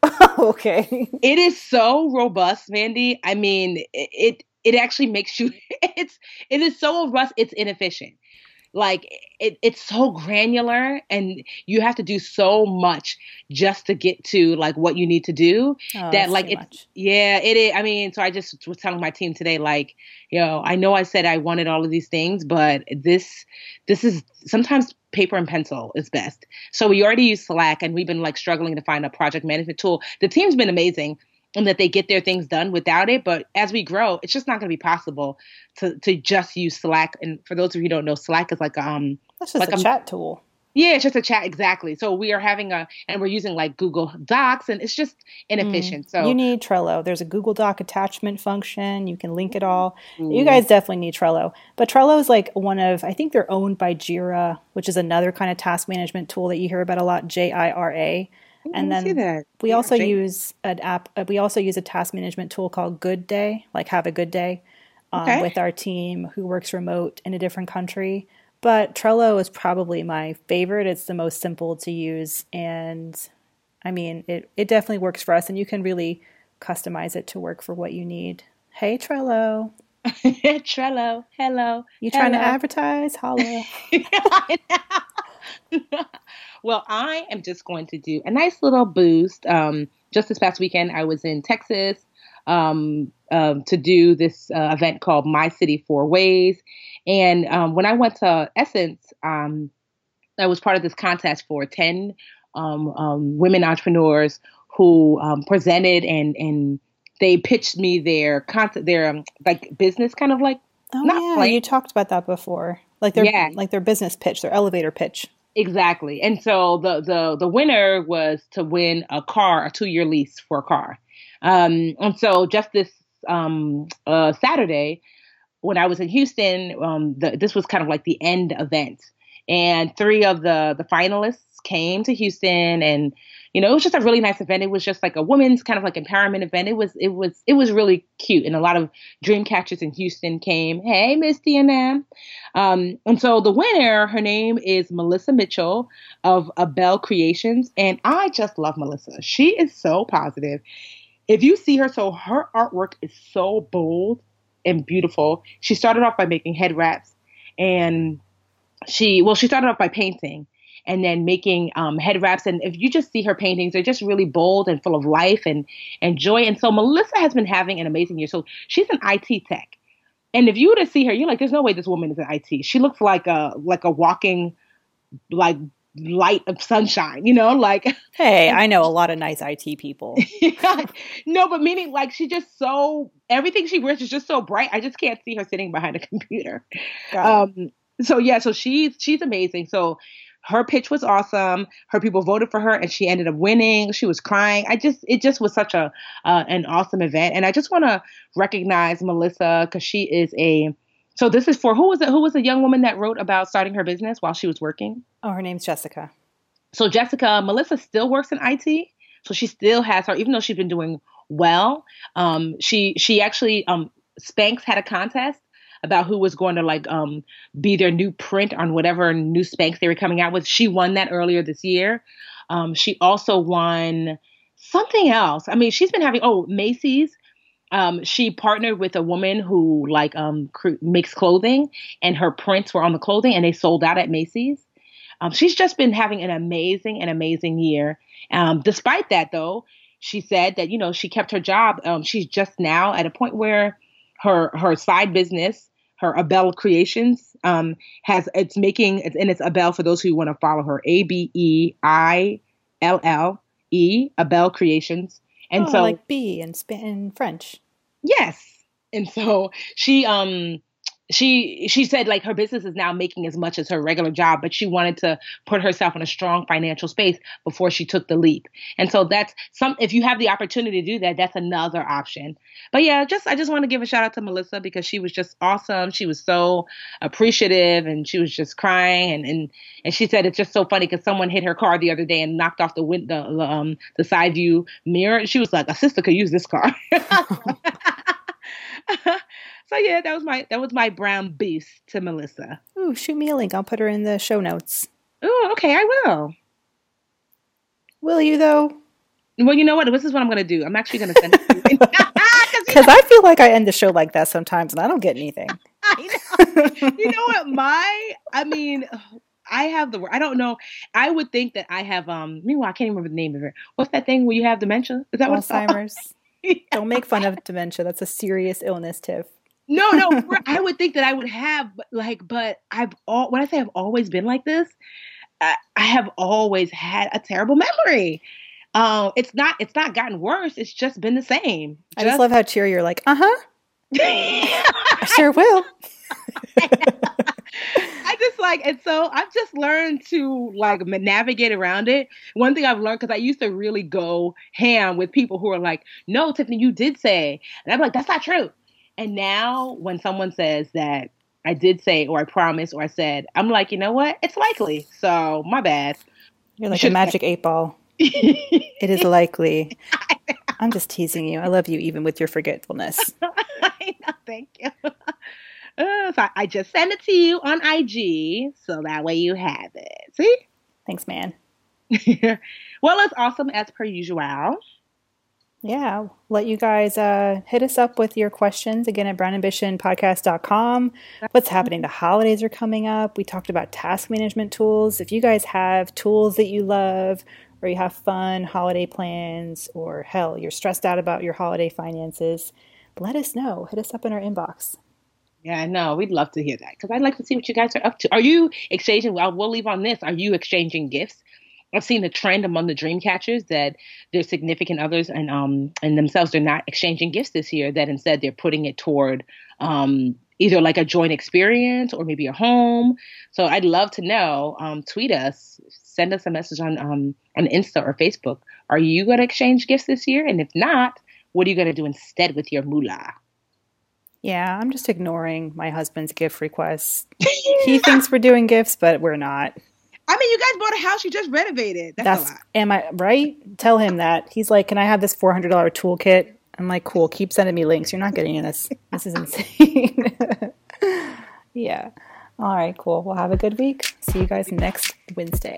Okay. It is so robust, Mandy. I mean, it, it it actually makes you it's it is so robust, it's inefficient. Like it, it's so granular, and you have to do so much just to get to like what you need to do Oh, that like too it's much. yeah, it is. I mean, so I just was telling my team today, like, you know, I know I said I wanted all of these things, but this this is sometimes paper and pencil is best. So we already use Slack, and we've been like struggling to find a project management tool. The team's been amazing, and that they get their things done without it. But as we grow, it's just not going to be possible to to just use Slack. And for those of you who don't know, Slack is like um That's just like a, a chat tool. yeah, it's just a chat, exactly. So we are having a and we're using like Google Docs, and it's just inefficient. So You need Trello. There's a Google Doc attachment function. You can link it all. You Ooh. guys definitely need Trello. But Trello is like one of, I think they're owned by Jira, which is another kind of task management tool that you hear about a lot, J I R A. Ooh, And let me see then that. we Yeah, also Jay- use an app. uh, We also use a task management tool called Good Day, like Have a Good Day, um, Okay. with our team who works remote in a different country. But Trello is probably my favorite. It's the most simple to use, and I mean, it it definitely works for us. And you can really customize it to work for what you need. Hey, Trello, Trello, hello. you trying to hello. advertise? Holla. I know. Well, I am just going to do a nice little boost. Um, just this past weekend, I was in Texas um, um, to do this uh, event called My City Four Ways. And um, when I went to Essence, um, I was part of this contest for ten um, um, women entrepreneurs who um, presented and and they pitched me their content, their um, like business, kind of like Oh not yeah, plan- you talked about that before. Like their Yeah. like their business pitch, their elevator pitch. Exactly. And so the the the winner was to win a car, a two year lease for a car. Um, and so just this um, uh, Saturday, when I was in Houston, um, the, this was kind of like the end event, and three of the the finalists came to Houston, and you know it was just a really nice event. It was just like a women's kind of like empowerment event. It was it was it was really cute, and a lot of dream catchers in Houston came. Hey, Misty and them. Um, and so the winner, her name is Melissa Mitchell of Abel Creations, and I just love Melissa. She is so positive. If you see her, so her artwork is so bold and beautiful. She started off by making head wraps, and she, well, she started off by painting and then making um, head wraps. And if you just see her paintings, they're just really bold and full of life and, and joy. And so Melissa has been having an amazing year. So she's an I T tech. And if you were to see her, you're like, there's no way this woman is in I T. She looks like a, like a walking, like, light of sunshine, you know, like, Hey, I know a lot of nice I T people. no, but meaning like she just so, everything she wears is just so bright. I just can't see her sitting behind a computer. Got it. Um, so yeah, so she's, she's amazing. So her pitch was awesome. Her people voted for her and she ended up winning. She was crying. I just, it just was such a, uh, an awesome event. And I just want to recognize Melissa because she is a, so this is for, who was it? Who was a young woman that wrote about starting her business while she was working? Oh, her name's Jessica. So Jessica, Melissa still works in I T. So she still has her, even though she's been doing well. Um, she, she actually, um, Spanx had a contest about who was going to like um, be their new print on whatever new Spanx they were coming out with. She won that earlier this year. Um, she also won something else. I mean, she's been having, oh, Macy's. Um, she partnered with a woman who like um, cr- makes clothing, and her prints were on the clothing and they sold out at Macy's. Um, she's just been having an amazing, an amazing year. Um, despite that, though, she said that, you know, she kept her job. Um, she's just now at a point where her her side business, her Abel Creations, um, has it's making it's and it's Abel for those who want to follow her, A B E I L L E, Abel Creations, and oh, so like bee in, in French. Yes, and so she um she she said like her business is now making as much as her regular job, but she wanted to put herself in a strong financial space before she took the leap. And so that's some, if you have the opportunity to do that, that's another option. But yeah, just I just want to give a shout out to Melissa because she was just awesome. She was so appreciative and she was just crying. And and, and she said it's just so funny because someone hit her car the other day and knocked off the window, um, the side view mirror. She was like, a sister could use this car. So yeah, that was my that was my brown beast to Melissa. Ooh, shoot me a link. I'll put her in the show notes. Oh, okay, I will. Will you though? Well, you know what? This is what I'm going to do. I'm actually going to send it to you. Because I feel like I end the show like that sometimes, and I don't get anything. I know. You know what? My, I mean, I have the word. I don't know. I would think that I have. Um. Meanwhile, I can't even remember the name of it. What's that thing where you have dementia? Is that what Alzheimer's? Yeah. Don't make fun of dementia. That's a serious illness, Tiff. No, no. I would think that I would have, but like, but I've all. When I say I've always been like this, I, I have always had a terrible memory. Um, it's not. It's not gotten worse. It's just been the same. Just, I just love how cheery you're like. Uh huh. I sure will. I just like, and so I've just learned to like navigate around it. One thing I've learned, because I used to really go ham with people who are like, no, Tiffany, you did say, and I'm like, that's not true. And now when someone says that I did say, or I promised, or I said, I'm like, you know what? It's likely. So my bad. You're like a magic eight ball. It is likely. I'm just teasing you. I love you even with your forgetfulness. I know, thank you. Uh, so I just sent it to you on I G, so that way you have it. See? Thanks, man. Well, it's awesome as per usual. Yeah, I'll let you guys uh, hit us up with your questions again at brown ambition podcast dot com. What's happening? The holidays are coming up. We talked about task management tools. If you guys have tools that you love, or you have fun holiday plans, or hell, you're stressed out about your holiday finances, let us know. Hit us up in our inbox. Yeah, I know. We'd love to hear that because I'd like to see what you guys are up to. Are you exchanging? Well, we'll leave on this. Are you exchanging gifts? I've seen the trend among the dream catchers that their significant others and um and themselves, they're not exchanging gifts this year, that instead they're putting it toward um either like a joint experience or maybe a home. So I'd love to know. Um, tweet us, send us a message on um on Insta or Facebook. Are you going to exchange gifts this year? And if not, what are you going to do instead with your moolah? Yeah, I'm just ignoring my husband's gift requests. He thinks we're doing gifts, but we're not. I mean, you guys bought a house you just renovated. That's, That's a lot. Am I right? Tell him that. He's like, can I have this four hundred dollars toolkit? I'm like, cool. Keep sending me links. You're not getting this. This is insane. Yeah. All right, cool. We'll have a good week. See you guys next Wednesday.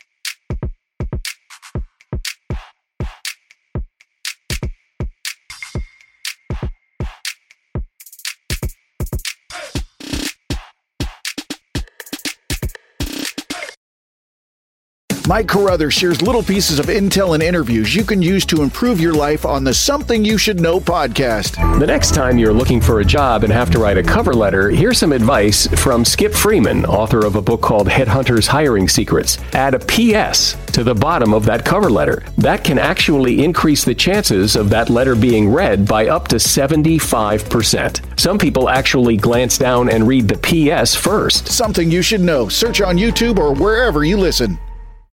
Mike Carruthers shares little pieces of intel and interviews you can use to improve your life on the Something You Should Know podcast. The next time you're looking for a job and have to write a cover letter, here's some advice from Skip Freeman, author of a book called Headhunters Hiring Secrets. Add a P S to the bottom of that cover letter. That can actually increase the chances of that letter being read by up to seventy-five percent. Some people actually glance down and read the P S first. Something You Should Know. Search on YouTube or wherever you listen.